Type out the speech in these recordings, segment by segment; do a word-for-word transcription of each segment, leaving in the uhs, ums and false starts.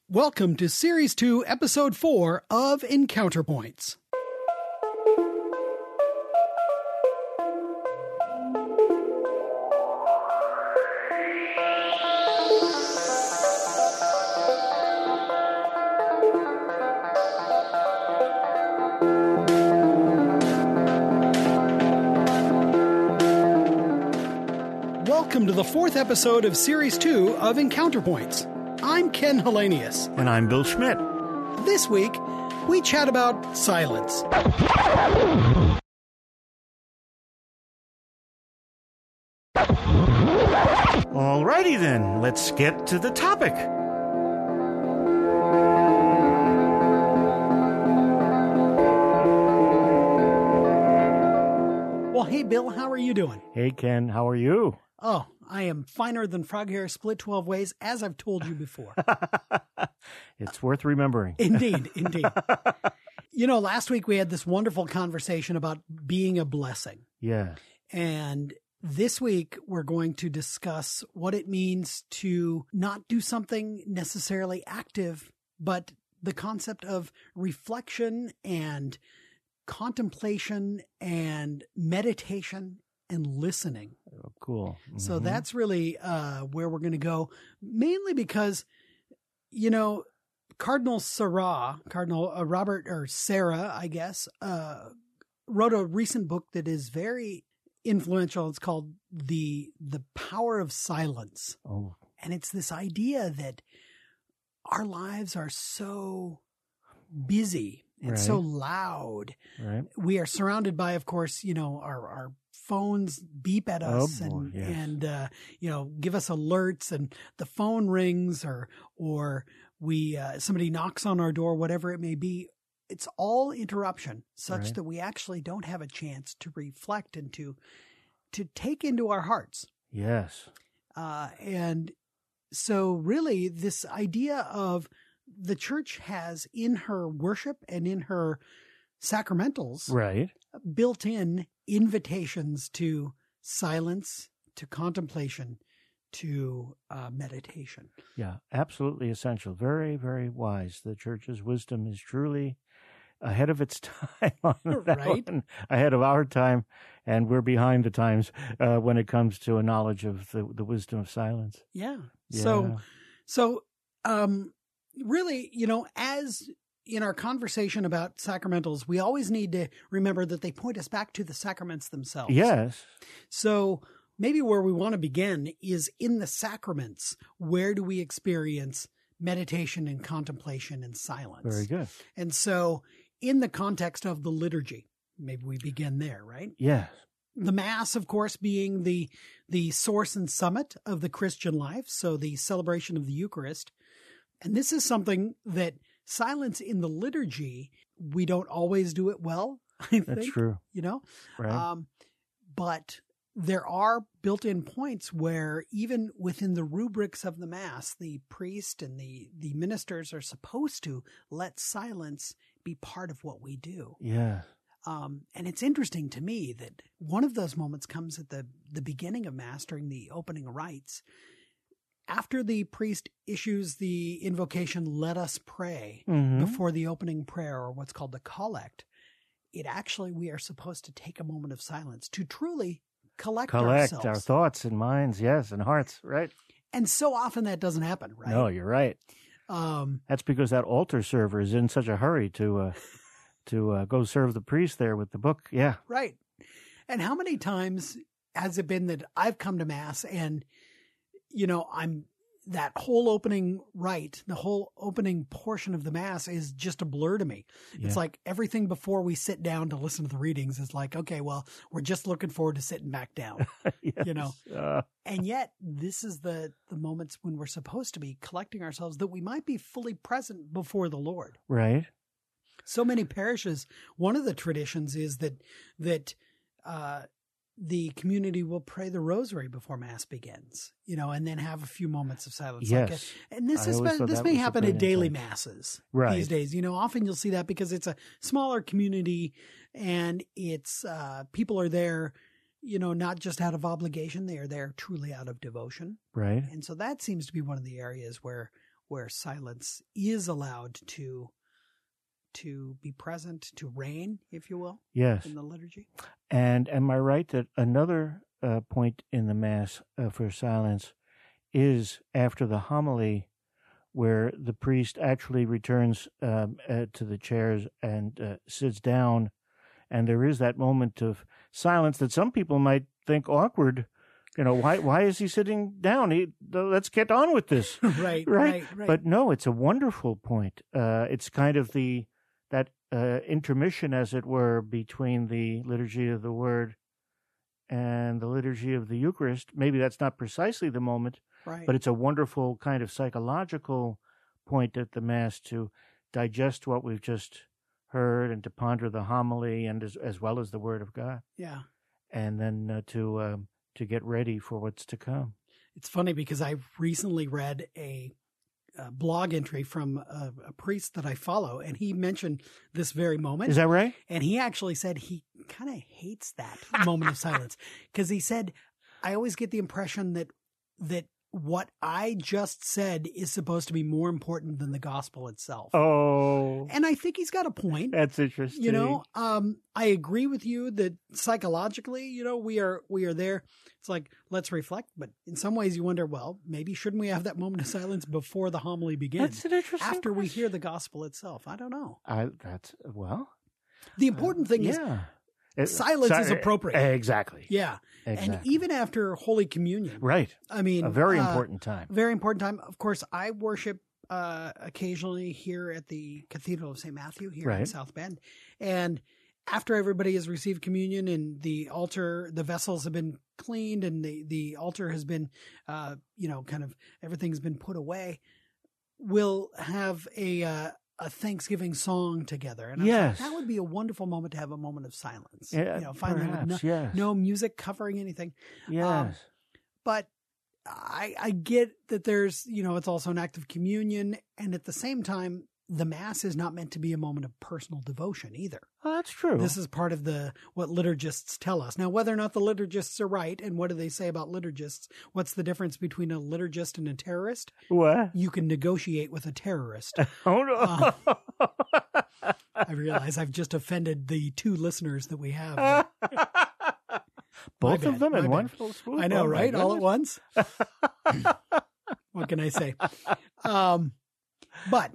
Welcome to Series two, Episode four of Encounter Points. Welcome to the fourth episode of Series two of Encounter Points. I'm Ken Hellenius. And I'm Bill Schmidt. This week, we chat about silence. Alrighty then, let's get to the topic. Well, hey, Bill, how are you doing? Hey, Ken, how are you? Oh, I am finer than frog hair split twelve ways, as I've told you before. It's worth remembering. Indeed, indeed. You know, last week we had this wonderful conversation about being a blessing. Yeah. And this week we're going to discuss what it means to not do something necessarily active, but the concept of reflection and contemplation and meditation and listening. Oh, cool. Mm-hmm. So that's really uh, where we're going to go, mainly because, you know, Cardinal Sarah, Cardinal uh, Robert, or Sarah, I guess, uh, wrote a recent book that is very influential. It's called The The Power of Silence. Oh. And it's this idea that our lives are so busy and Right. so loud. Right. We are surrounded by, of course, you know, our, our phones beep at us Oh, boy, and, yes. and, uh, you know, give us alerts, and the phone rings, or, or we, uh, somebody knocks on our door, whatever it may be. It's all interruption, such Right. that we actually don't have a chance to reflect and to, to take into our hearts. Yes. Uh, and so really this idea of the church has in her worship and in her sacramentals Right. built in invitations to silence, to contemplation, to uh, meditation. Yeah. Absolutely essential. Very, very wise. The church's wisdom is truly ahead of its time on that Right. one, ahead of our time, and we're behind the times uh, when it comes to a knowledge of the, the wisdom of silence. Yeah. Yeah. So, so, um, really, you know, as in our conversation about sacramentals, we always need to remember that they point us back to the sacraments themselves. Yes. So maybe where we want to begin is in the sacraments. Where do we experience meditation and contemplation and silence? Very good. And so in the context of the liturgy, maybe we begin there, right? Yes. The Mass, of course, being the the source and summit of the Christian life, so the celebration of the Eucharist. And this is something that silence in the liturgy, we don't always do it well, I think. That's true. You know? Right. Um, but there are built-in points where even within the rubrics of the Mass, the priest and the, the ministers are supposed to let silence be part of what we do. Yeah. Um, and it's interesting to me that one of those moments comes at the, the beginning of Mass during the opening rites. After the priest issues the invocation, "Let us pray," Mhm. before the opening prayer, or what's called the collect, it actually, we are supposed to take a moment of silence to truly collect, Collect ourselves. our thoughts and minds, yes, and hearts, right? And so often that doesn't happen, right? No, you're right. Um, That's because that altar server is in such a hurry to uh, to uh, go serve the priest there with the book. Yeah. right. And how many times has it been that I've come to Mass and, you know, I'm that whole opening rite, the whole opening portion of the Mass is just a blur to me. Yeah. It's like everything before we sit down to listen to the readings is like, okay, well, we're just looking forward to sitting back down, Yes. you know. Uh, And yet this is the, the moments when we're supposed to be collecting ourselves, that we might be fully present before the Lord. right. So many parishes, one of the traditions is that, that, uh, the community will pray the rosary before Mass begins, you know, and then have a few moments of silence. Yes. Like a, and this I is, always thought this that may was a happen at brilliant daily thing. Masses Right. these days. You know, often you'll see that because it's a smaller community and it's, uh, people are there, you know, not just out of obligation, they are there truly out of devotion. Right. And so that seems to be one of the areas where where silence is allowed to to be present, to reign, if you will, Yes. in the liturgy. And am I right that another uh, point in the Mass uh, for silence is after the homily, where the priest actually returns um, uh, to the chairs and uh, sits down, and there is that moment of silence that some people might think awkward. You know, why why is he sitting down? He, let's get on with this. right, right, right, right. But no, it's a wonderful point. Uh, it's kind of the that uh, intermission, as it were, between the liturgy of the Word and the liturgy of the Eucharist. Maybe that's not precisely the moment, right. but it's a wonderful kind of psychological point at the Mass to digest what we've just heard and to ponder the homily and as, as well as the Word of God. Yeah. And then uh, to um, to get ready for what's to come. It's funny because I recently read a, a blog entry from a, a priest that I follow, and he mentioned this very moment. Is that right? And he actually said he kind of hates that moment of silence because he said, I always get the impression that that what I just said is supposed to be more important than the gospel itself. Oh, And I think he's got a point. that's interesting. You know, um, I agree with you that psychologically, you know, we are we are there. It's like, let's reflect. But in some ways you wonder, well, maybe shouldn't we have that moment of silence before the homily begins? That's an interesting After we question. hear the gospel itself. I don't know. I, that's, well. The important thing is yeah. It- silence si- is appropriate. Exactly. Yeah. Exactly. And even after Holy Communion, Right. I mean, A very uh, important time. very important time. Of course, I worship uh, occasionally here at the Cathedral of Saint Matthew here in Right. South Bend. And after everybody has received communion and the altar, the vessels have been cleaned and the, the altar has been, uh, you know, kind of everything's been put away, we'll have a, uh, a Thanksgiving song together. And I was like, Yes. that would be a wonderful moment to have a moment of silence. Yeah, you know, finally with perhaps, no, yes. no music covering anything. Yes. um, But I, I get that there's, you know, it's also an act of communion. And at the same time, the Mass is not meant to be a moment of personal devotion either. Oh, that's true. This is part of the what liturgists tell us. Now, whether or not the liturgists are right, and what do they say about liturgists? What's the difference between a liturgist and a terrorist? What? You can negotiate with a terrorist. Oh, no. I realize I've just offended the two listeners that we have. Both bad, of them my in bad. one fell swoop? I know, Oh, my right? All at goodness. once. What can I say? Um, but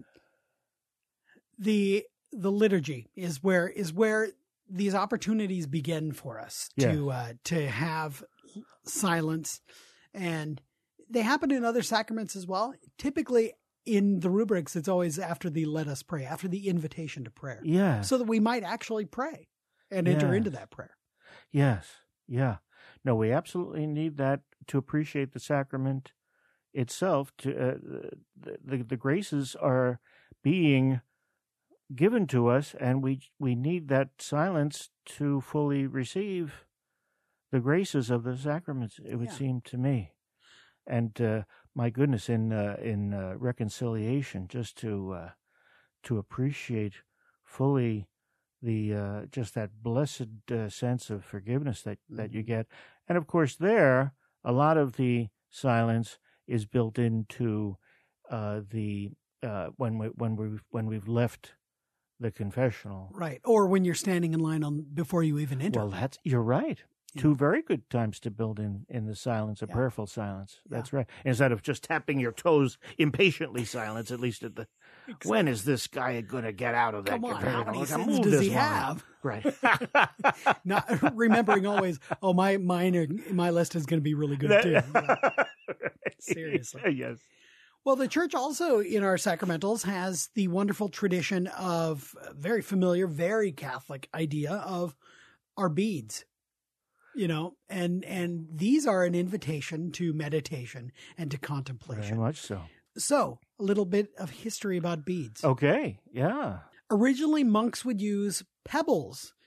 the the liturgy is where is where these opportunities begin for us to uh, to have silence, and they happen in other sacraments as well. Typically, in the rubrics, it's always after the "Let us pray," after the invitation to prayer, Yes. so that we might actually pray and enter Yes. into that prayer. Yes. Yeah. No, we absolutely need that to appreciate the sacrament itself. To uh, the, the the graces are being given to us, and we we need that silence to fully receive the graces of the sacraments. It would Yeah. seem to me, and uh, my goodness, in uh, in uh, reconciliation, just to uh, to appreciate fully the uh, just that blessed uh, sense of forgiveness that, that you get. And of course there, a lot of the silence is built into uh, the uh, when we when we when we've left the confessional. Right. Or when you're standing in line on before you even enter. Well, that's you're right. Yeah. Two very good times to build in in the silence, a Yeah. prayerful silence. Yeah. That's right. Instead of just tapping your toes impatiently, silence. At least at the when is this guy going to get out of that? Come on, how confessional? many Look, I sins moved does this he one. have? Right. Not remembering always, oh, my mine are, my list is going to be really good too. Yeah. Seriously. Yes. Well, the church also in our sacramentals has the wonderful tradition of a very familiar, very Catholic idea of our beads. You know, and and these are an invitation to meditation and to Very contemplation. much so. So, a little bit of history about beads. Okay. Yeah. Originally, monks would use pebbles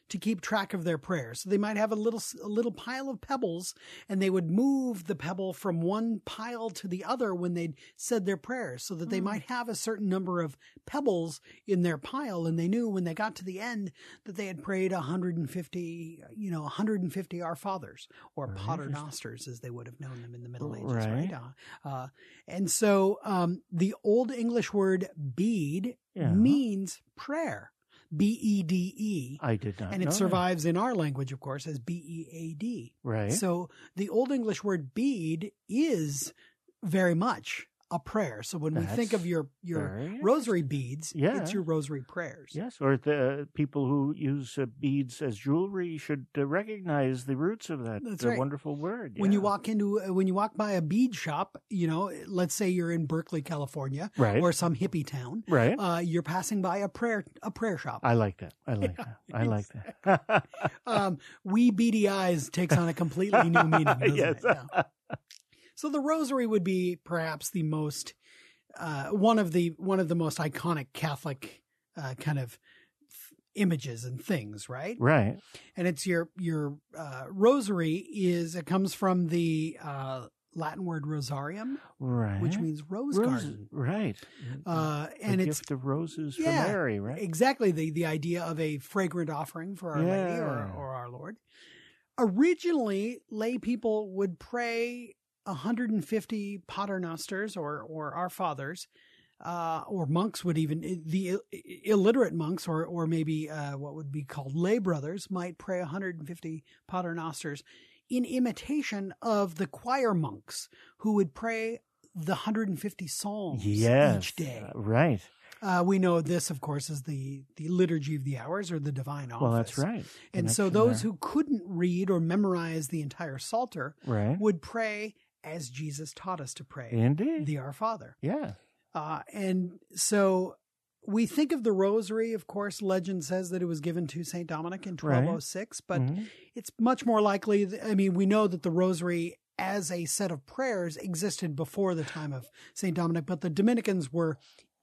to keep track of their prayers. So they might have a little a little pile of pebbles, and they would move the pebble from one pile to the other when they'd said their prayers, so that they mm. might have a certain number of pebbles in their pile, and they knew when they got to the end that they had prayed one hundred fifty, you know, one hundred fifty Our Fathers, or right. Paternosters, as they would have known them in the Middle Ages, right? right? Uh, uh, and so um, the Old English word bead yeah. means prayer. B E D E. I did not And it know survives that. in our language, of course, as B E A D. Right. So the Old English word bead is very much a prayer. So when That's we think of your, your rosary beads, yeah. it's your rosary prayers. Yes, or the people who use uh, beads as jewelry should uh, recognize the roots of that That's the right. wonderful word. Yeah. When you walk into, uh, when you walk by a bead shop, you know, let's say you're in Berkeley, California, right. or some hippie town, right? Uh, you're passing by a prayer, a prayer shop. I like that. I like that. I like that. um, wee beady eyes takes on a completely new meaning, doesn't yes. it? Yeah. So the rosary would be perhaps the most, uh, one of the, one of the most iconic Catholic, uh, kind of images and things, right? Right. And it's your, your, uh, rosary is, it comes from the, uh, Latin word rosarium, right, which means rose, rose garden, right? Uh, and the it's gift of roses yeah, for Mary, right? Exactly, the the idea of a fragrant offering for Our yeah. Lady or, or our Lord. Originally, lay people would pray one hundred fifty paternosters or or Our Fathers, uh, or monks would even the illiterate monks or or maybe uh, what would be called lay brothers might pray one hundred fifty paternosters, in imitation of the choir monks who would pray the one hundred fifty psalms yes, each day. Uh, right. Uh, we know this, of course, as the, the Liturgy of the Hours or the Divine Office. Well, that's right. And Connection so those there. who couldn't read or memorize the entire Psalter right. would pray as Jesus taught us to pray. Indeed. The Our Father. Yeah. Uh, and so we think of the Rosary, of course, legend says that it was given to Saint Dominic in twelve oh six, right. but mm-hmm. it's much more likely, th- I mean, we know that the Rosary as a set of prayers existed before the time of Saint Dominic, but the Dominicans were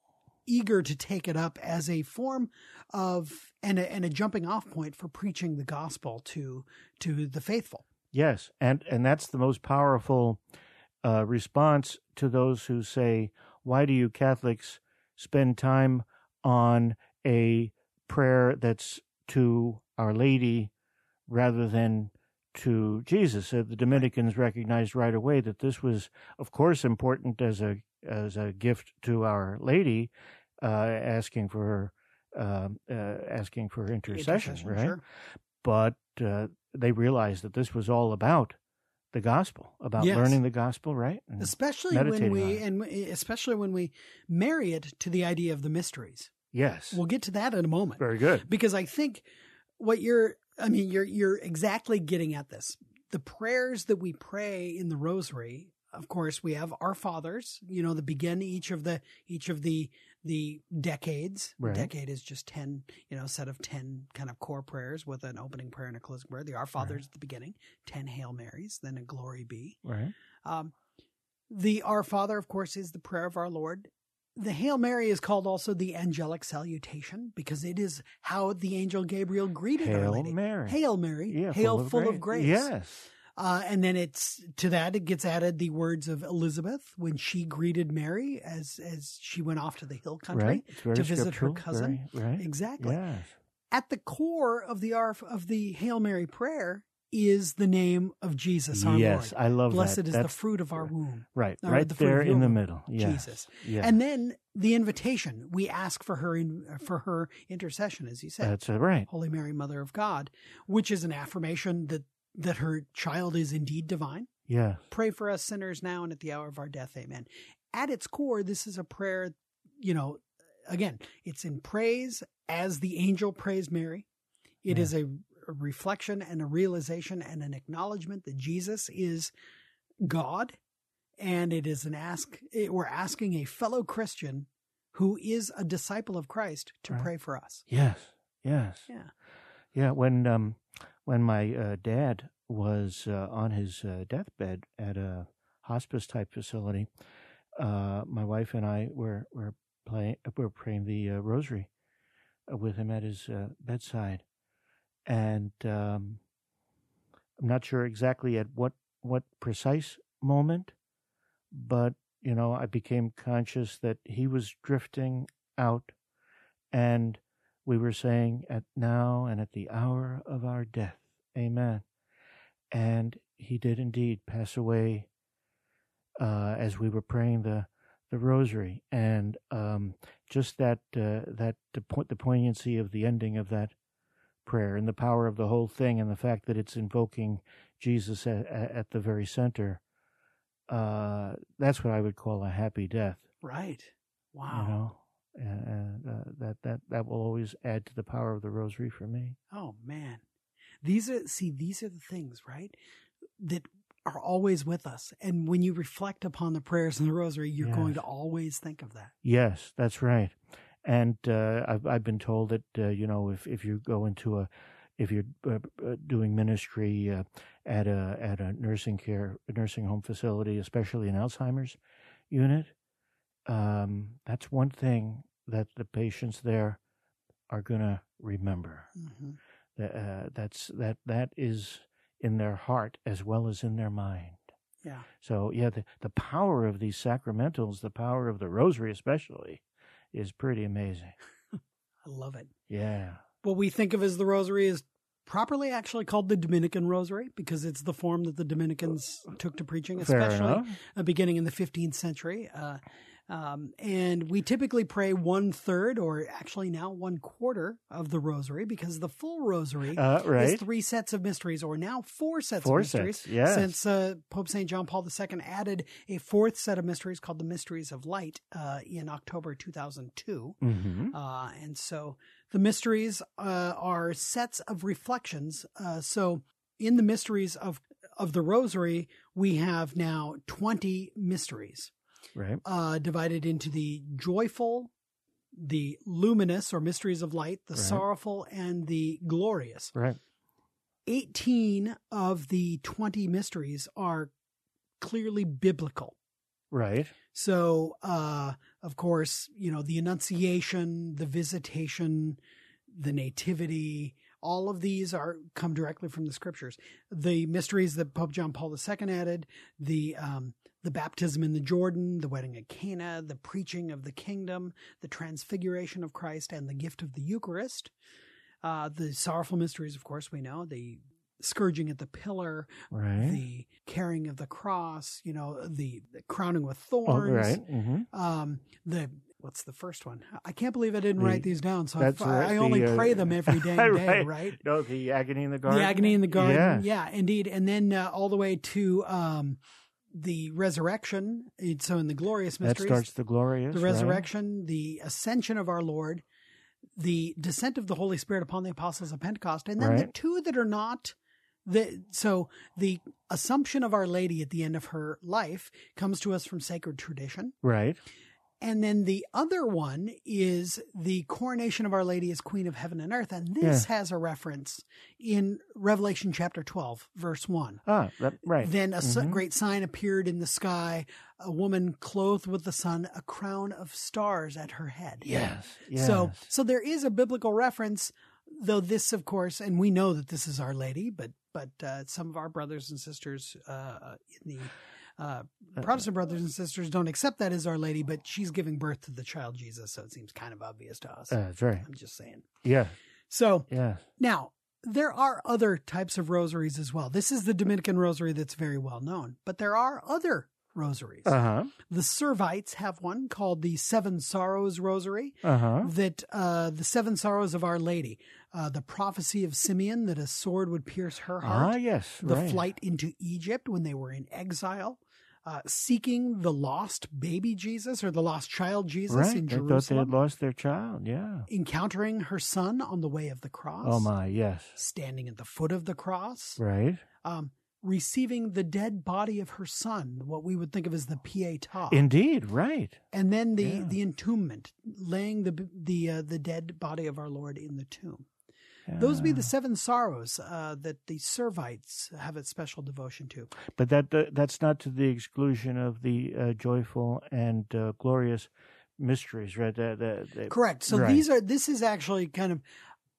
eager to take it up as a form of, and a, and a jumping off point for preaching the gospel to, to the faithful. Yes. And, and that's the most powerful uh, response to those who say, why do you Catholics spend time on a prayer that's to Our Lady rather than to Jesus? Uh, the Dominicans recognized right away that this was, of course, important as a as a gift to Our Lady, uh, asking for her, uh, uh, asking for her intercession, intercession right? Sure. But uh, they realized that this was all about the gospel, about yes. learning the gospel, right? And especially when we and especially when we marry it to the idea of the mysteries. Yes. We'll get to that in a moment. Very good. Because I think what you're I mean you're you're exactly getting at this. The prayers that we pray in the Rosary, of course, we have Our Fathers, you know, that begin each of the each of the the decades. Right. A decade is just ten, you know, set of ten kind of core prayers with an opening prayer and a closing prayer. The Our Fathers right. at the beginning, ten Hail Marys, then a Glory Be. Right. Um, the Our Father, of course, is the prayer of our Lord. The Hail Mary is called also the angelic salutation because it is how the angel Gabriel greeted Hail Our Lady. Mary. Hail Mary. Yeah, Hail full of full grace. of grace. Yes. Uh, and then it's to that it gets added the words of Elizabeth when she greeted Mary as as she went off to the hill country right. to visit her cousin. Very, right. Exactly. Yes. At the core of the of the Hail Mary prayer is the name of Jesus, our yes, Lord. Yes, I love Blessed that. is That's, the fruit of our womb. Right, or right the there in the womb, middle. Yes. Jesus. Yes. And then the invitation. We ask for her in, for her intercession, as you said. That's right. Holy Mary, Mother of God, which is an affirmation that that her child is indeed divine. Yeah. Pray for us sinners now and at the hour of our death. Amen. At its core, this is a prayer, you know, again, it's in praise as the angel praised Mary. It yeah. is a, a reflection and a realization and an acknowledgement that Jesus is God. And it is an ask, it, we're asking a fellow Christian who is a disciple of Christ to right. pray for us. Yes. Yes. Yeah. Yeah. When, um, when my uh, dad was uh, on his uh, deathbed at a hospice type facility, uh, my wife and I were were playing were praying the uh, rosary with him at his uh, bedside, and um, I'm not sure exactly at what what precise moment, but you know, I became conscious that he was drifting out, and we were saying, "At now and at the hour of our death, Amen." And he did indeed pass away uh, as we were praying the the rosary, and um, just that uh, that the, po- the poignancy of the ending of that prayer and the power of the whole thing, and the fact that it's invoking Jesus at, at the very center. Uh, that's what I would call a happy death. Right. Wow. You know, and uh, that that that will always add to the power of the rosary for me. Oh man, these are see these are the things, right, that are always with us. And when you reflect upon the prayers in the rosary, you're Yes. going to always think of that. Yes, that's right. And uh, I've I've been told that uh, you know, if if you go into a if you're uh, uh, doing ministry uh, at a at a nursing care a nursing home facility, especially an Alzheimer's unit, um, that's one thing that the patients there are going to remember. Mm-hmm. That uh, that's that that is in their heart as well as in their mind. Yeah. So yeah, the the power of these sacramentals, the power of the rosary especially, is pretty amazing. I love it. Yeah. What we think of as the rosary is properly actually called the Dominican rosary because it's the form that the Dominicans took to preaching, Fair especially enough. uh, beginning in the fifteenth century. Uh, um, and we typically pray one third, or actually now one quarter of the rosary, because the full rosary Uh, right. is three sets of mysteries, or now four sets Four of mysteries. sets, yes. Since uh, Pope Saint John Paul the Second added a fourth set of mysteries called the Mysteries of Light uh, in October two thousand two. Mm-hmm. Uh, and so the mysteries uh, are sets of reflections. Uh, so in the mysteries of, of the rosary, we have now twenty mysteries Right. uh, divided into the joyful, the luminous or mysteries of light, the Right. sorrowful, and the glorious. Right. eighteen of the twenty mysteries are clearly biblical. Right. So, uh, of course, you know, the Annunciation, the Visitation, the Nativity, all of these are come directly from the Scriptures. The mysteries that Pope John Paul the Second added, the um, the baptism in the Jordan, the wedding at Cana, the preaching of the kingdom, the transfiguration of Christ, and the gift of the Eucharist. Uh, the sorrowful mysteries, of course, we know, the scourging at the pillar, Right. the carrying of the cross, you know, the, the crowning with Oh, thorns. right. Mm-hmm. Um, the what's the first one? I can't believe I didn't The- write these down. So that's I, right, I only the, uh, pray them every day, and day right. right? No, the agony in the garden. The agony in the garden. Yes. Yeah, indeed. And then uh, all the way to um, the resurrection. It's- So in the glorious That mysteries, starts the glorious. the right? resurrection, the ascension of our Lord, the descent of the Holy Spirit upon the apostles of Pentecost, and then the Right. two that are not. The, so the Assumption of Our Lady at the end of her life comes to us from sacred tradition. Right. And then the other one is the coronation of Our Lady as Queen of Heaven and Earth. And this has a reference in Revelation chapter twelve, verse one. Ah, that, right. Then a s- Mhm. great sign appeared in the sky, a woman clothed with the sun, a crown of stars at her head. Yes. Yes. So, so there is a biblical reference, though this, of course, and we know that this is Our Lady, but but uh, some of our brothers and sisters uh, in the uh, Protestant brothers and sisters don't accept that as Our Lady, but she's giving birth to the child Jesus, so it seems kind of obvious to us. Uh, that's right. I'm just saying. Yeah. So Yes. now, there are other types of rosaries as well. This is the Dominican rosary that's very well known, but there are other rosaries. Uh huh. The Servites have one called the Seven Sorrows Rosary. Uh huh. That uh, the Seven Sorrows of Our Lady, uh, the prophecy of Simeon that a sword would pierce her heart, Ah, yes. the right. flight into Egypt when they were in exile, uh, seeking the lost baby Jesus or the lost child Jesus Right. in They thought they Jerusalem, had lost their child. Yeah. encountering her son on the way of the cross, Oh my. Yes. standing at the foot of the cross, Right. um, receiving the dead body of her son, what we would think of as the Pietà. Indeed. Right. And then the, Yeah. the entombment, laying the the uh, the dead body of our Lord in the tomb. Those be Yeah. the seven sorrows uh, that the Servites have a special devotion to. But that, that that's not to the exclusion of the uh, joyful and uh, glorious mysteries, right? That, that, that- Correct. So right. these are this is actually kind of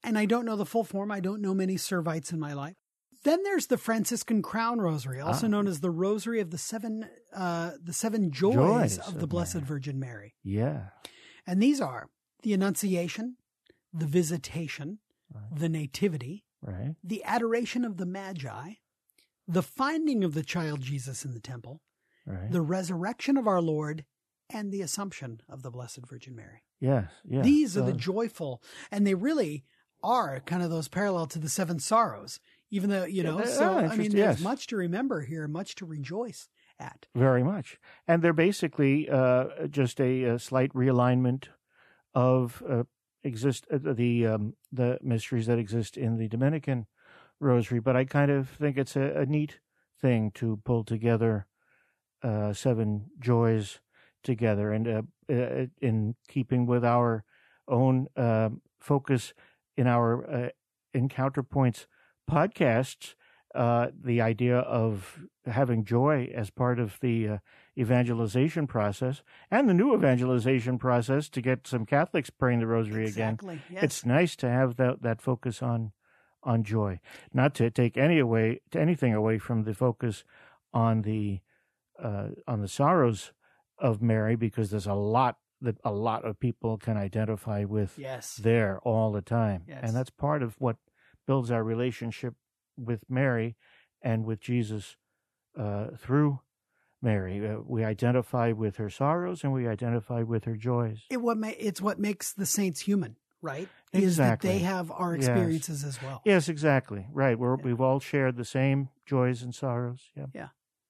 and I don't know the full form. I don't know many Servites in my life. Then there's the Franciscan Crown Rosary, also ah. known as the Rosary of the Seven, uh, the Seven Joys, Joys of the Blessed Mary. Virgin Mary. Yeah. And these are the Annunciation, the Visitation, right. the Nativity, right. the Adoration of the Magi, the Finding of the Child Jesus in the Temple, right. the Resurrection of our Lord, and the Assumption of the Blessed Virgin Mary. Yes, yes. These are uh, the joyful, and they really are kind of those parallel to the Seven Sorrows, even though, you know, uh, so, uh, I mean, there's yes. much to remember here, much to rejoice at. Very much. And they're basically uh, just a, a slight realignment of uh, exist uh, the um, the mysteries that exist in the Dominican Rosary, but I kind of think it's a, a neat thing to pull together uh, seven joys together, and uh, uh, in keeping with our own uh, focus in our uh, Encounter Points podcasts, uh, the idea of having joy as part of the uh, evangelization process and the new evangelization process to get some Catholics praying the Rosary exactly, again. Yes. It's nice to have that that focus on on joy, not to take any away to anything away from the focus on the uh, on the sorrows of Mary, because there's a lot that a lot of people can identify with yes. there all the time, yes. and that's part of what builds our relationship with Mary and with Jesus uh, through Mary. Uh, we identify with her sorrows and we identify with her joys. It what ma- it's what makes the saints human, right? Exactly. Is that they have our experiences yes. as well. Yes, exactly. Right. We're, yeah. We've all shared the same joys and sorrows. Yeah. Yeah.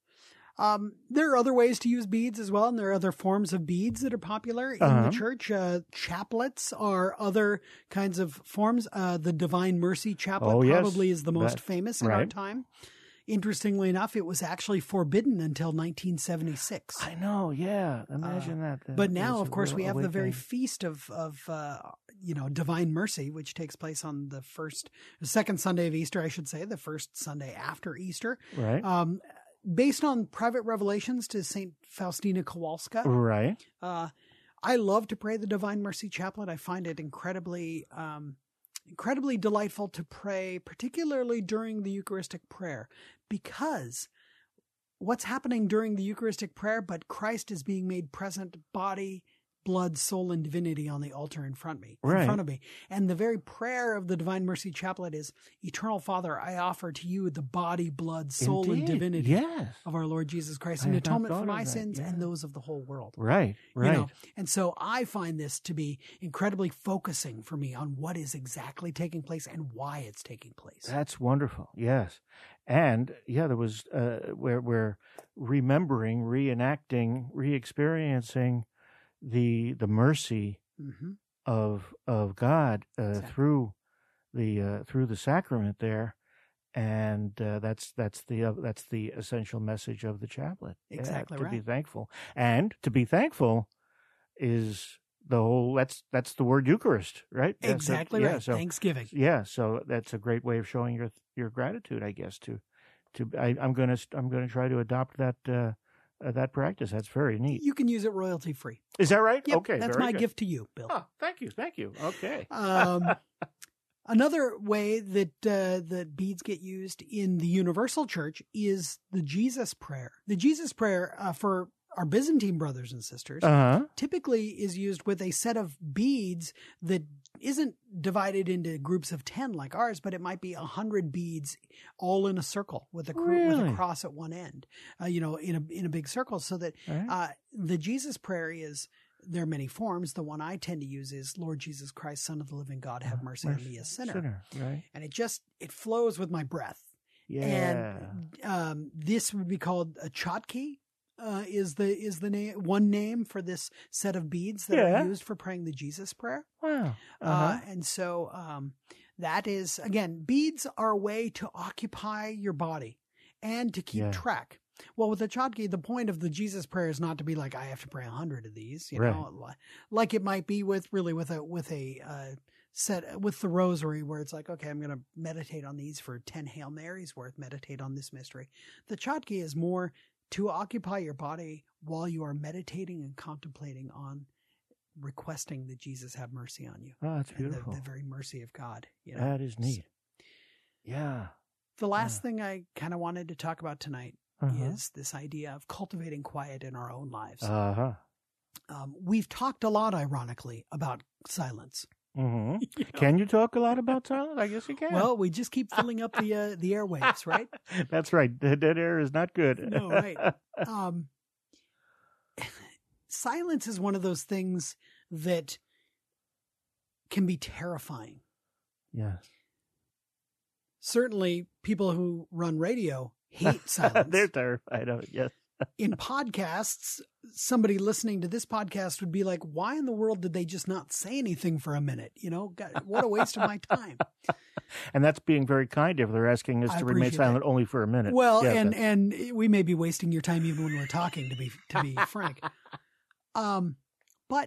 Um, there are other ways to use beads as well, and there are other forms of beads that are popular in uh-huh. the church. Uh, chaplets are other kinds of forms. Uh, the Divine Mercy Chaplet oh, probably yes. is the most that, famous in right. our time. Interestingly enough, it was actually forbidden until nineteen seventy-six. I know, yeah. Imagine uh, that. that. But now, of course, we have awakening. the very feast of, of uh, you know, Divine Mercy, which takes place on the first, the second Sunday of Easter, I should say, the first Sunday after Easter. Right. Um, based on private revelations to Saint Faustina Kowalska. Right. Uh, I love to pray the Divine Mercy Chaplet. I find it incredibly, um, incredibly delightful to pray, particularly during the Eucharistic prayer, because what's happening during the Eucharistic prayer, but Christ is being made present, body, blood, soul, and divinity on the altar in front of me, right. in front of me. And the very prayer of the Divine Mercy Chaplet is, Eternal Father, I offer to you the body, blood, soul, Indeed. and divinity yes. of our Lord Jesus Christ, I in had not atonement for thought my of that. sins Yeah. and those of the whole world. Right, right. You know? And so I find this to be incredibly focusing for me on what is exactly taking place and why it's taking place. That's wonderful. Yes. And yeah, there was uh, where we're remembering, reenacting, re-experiencing the the mercy mm-hmm. of of God uh, exactly. through the uh, through the sacrament there, and uh, that's that's the uh, that's the essential message of the chaplet. Exactly yeah, to right. be thankful, and to be thankful is the whole. That's that's the word Eucharist, right? Exactly that, right. Yeah, so, Thanksgiving. Yeah, so that's a great way of showing your your gratitude, I guess. To to I, I'm gonna I'm gonna try to adopt that. Uh, Uh, that practice. That's very neat. You can use it royalty free. Is that right? Yep, okay. That's very my good. gift to you, Bill. Oh, thank you. Thank you. Okay. um, another way that uh, that beads get used in the Universal Church is the Jesus Prayer. The Jesus Prayer uh, for our Byzantine brothers and sisters uh-huh. typically is used with a set of beads that isn't divided into groups of ten like ours, but it might be a hundred beads all in a circle with a, cr- really? with a cross at one end, uh, you know, in a, in a big circle, so that Right. uh, the Jesus Prayer is, there are many forms. The one I tend to use is, Lord Jesus Christ, Son of the living God, have mercy, mercy on me, a sinner. sinner. Right. And it just, it flows with my breath. Yeah. And um, this would be called a chotki. Uh, is the is the name one name for this set of beads that Yeah. are used for praying the Jesus Prayer? Wow. Uh-huh. Uh, and so um, that is, again, beads are a way to occupy your body and to keep Yeah. track. Well, with the chotki, the point of the Jesus Prayer is not to be like, I have to pray a hundred of these, you Right. know, like it might be with really with a with a uh, set with the Rosary, where it's like, okay, I'm going to meditate on these for ten Hail Marys worth. Meditate on this mystery. The chotki is more to occupy your body while you are meditating and contemplating on requesting that Jesus have mercy on you. Oh, that's beautiful. The, the very mercy of God. You know? That is neat. So, yeah. the last yeah. thing I kind of wanted to talk about tonight uh-huh. is this idea of cultivating quiet in our own lives. Uh-huh. Um, we've talked a lot, ironically, about silence. Mm-hmm. You know? Can you talk a lot about silence? I guess you can. Well, we just keep filling up the uh, the airwaves, right? That's right. The dead air is not good. No, right. Um, silence is one of those things that can be terrifying. Yes. Certainly, people who run radio hate silence. They're terrified of it, yes. In podcasts, somebody listening to this podcast would be like, why in the world did they just not say anything for a minute? You know, God, what a waste of my time. And that's being very kind if they're asking us I to remain silent that. only for a minute. Well, yes, and, that's... and we may be wasting your time even when we're talking, to be to be frank. Um, but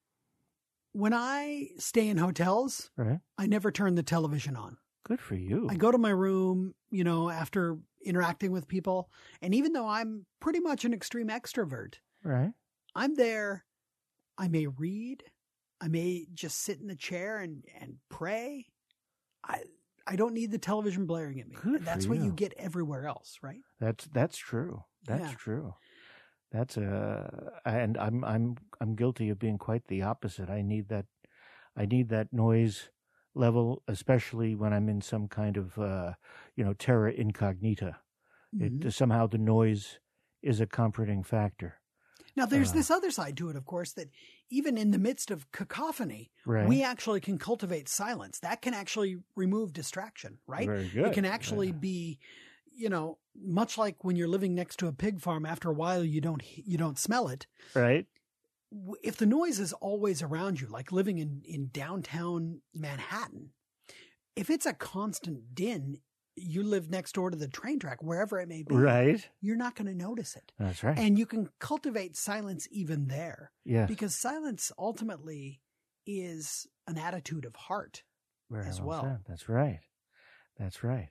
when I stay in hotels, right. I never turn the television on. Good for you. I go to my room, you know, after interacting with people. And even though I'm pretty much an extreme extrovert, right. I'm there. I may read. I may just sit in the chair and, and pray. I I don't need the television blaring at me. Good and that's for what you. you get everywhere else, right? That's that's true. That's Yeah. true. That's a and I'm I'm I'm guilty of being quite the opposite. I need that I need that noise level, especially when I'm in some kind of uh, you know, terra incognita. Mm-hmm. It somehow the noise is a comforting factor. Now, there's Uh, this other side to it, of course, that even in the midst of cacophony, Right. we actually can cultivate silence. That can actually remove distraction, right? Very good. It can actually Yeah. be, you know, much like when you're living next to a pig farm. After a while, you don't you don't smell it. Right. If the noise is always around you, like living in, in downtown Manhattan, if it's a constant din, you live next door to the train track, wherever it may be, Right. you're not going to notice it. That's right. And you can cultivate silence even there. Yes. Because silence ultimately is an attitude of heart Very as well well. said. That's right. That's right.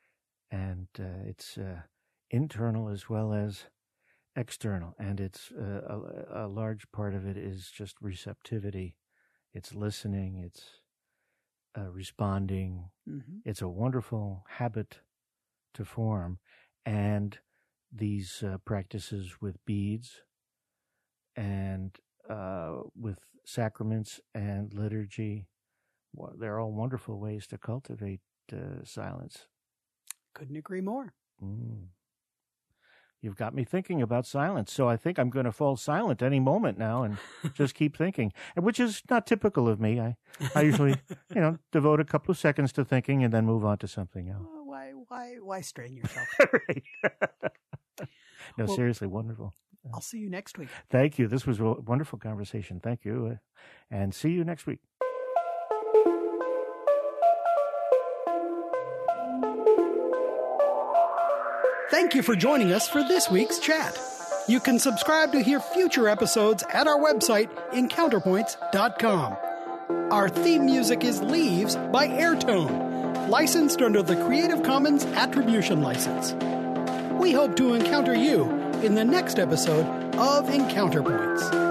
And uh, it's uh, internal as well as external. And it's uh, a, a large part of it is just receptivity. It's listening. It's uh, responding. Mm-hmm. It's a wonderful habit to form. And these uh, practices with beads and uh, with sacraments and liturgy, well, they're all wonderful ways to cultivate uh, silence. Couldn't agree more. Mm. You've got me thinking about silence, so I think I'm going to fall silent any moment now and just keep thinking, which is not typical of me. I, I usually, you know, devote a couple of seconds to thinking and then move on to something else. Well, why, why, why strain yourself? Right. No, Well, seriously, wonderful. I'll see you next week. Thank you. This was a wonderful conversation. Thank you. Uh, and see you next week. Thank you for joining us for this week's chat. You can subscribe to hear future episodes at our website, encounterpoints dot com. Our theme music is Leaves by Airtone, licensed under the Creative Commons Attribution License. We hope to encounter you in the next episode of Encounter Points.